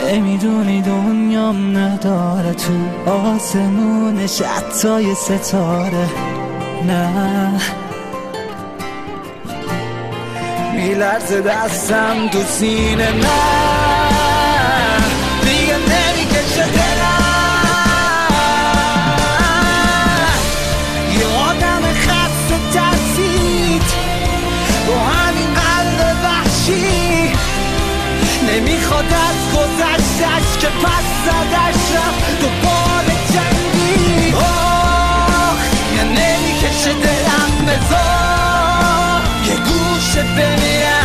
نمیدونی دنیام نداره تو آسمونش حتی یه ستاره. نه میلرزه دستم تو سینه، نه دیگه نمیکشه دلم. یه آدم خسته ترسید با همین قلب وحشی، نمیخواد از گذشتش که پس زدش رفت دوباره جنگی. یه نمیکشه دلم، بذار یه گوشه بمیرم.